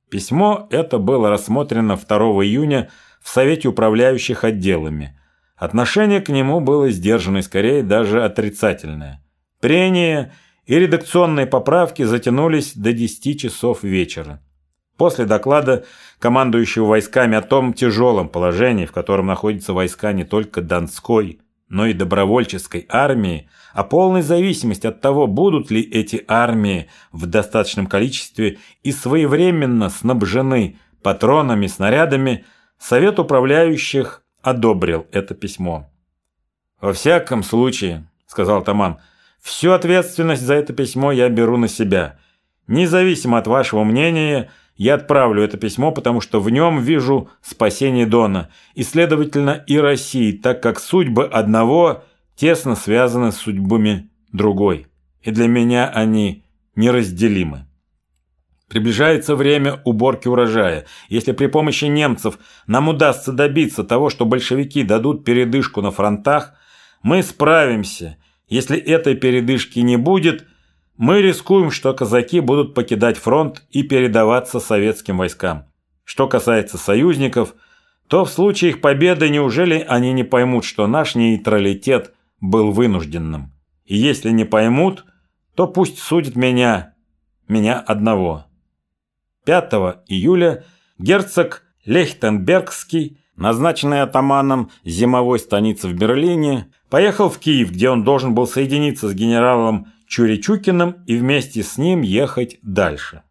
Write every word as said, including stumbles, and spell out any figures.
Письмо это было рассмотрено второго июня в Совете управляющих отделами. Отношение к нему было сдержанное, скорее даже отрицательное. Прения и редакционные поправки затянулись до десяти часов вечера. После доклада командующего войсками о том тяжелом положении, в котором находятся войска не только Донской, но и добровольческой армии, о полной зависимости от того, будут ли эти армии в достаточном количестве и своевременно снабжены патронами, снарядами, Совет управляющих одобрил это письмо. «Во всяком случае, — сказал Таман, — всю ответственность за это письмо я беру на себя. Независимо от вашего мнения, я отправлю это письмо, потому что в нем вижу спасение Дона и, следовательно, и России, так как судьбы одного тесно связаны с судьбами другой, и для меня они неразделимы. Приближается время уборки урожая. Если при помощи немцев нам удастся добиться того, что большевики дадут передышку на фронтах, мы справимся. Если этой передышки не будет, мы рискуем, что казаки будут покидать фронт и передаваться советским войскам. Что касается союзников, то в случае их победы неужели они не поймут, что наш нейтралитет был вынужденным? И если не поймут, то пусть судят меня, меня одного». пятого июля герцог Лейхтенбергский, назначенный атаманом зимовой станицы в Берлине, поехал в Киев, где он должен был соединиться с генералом Чуричукиным и вместе с ним ехать дальше.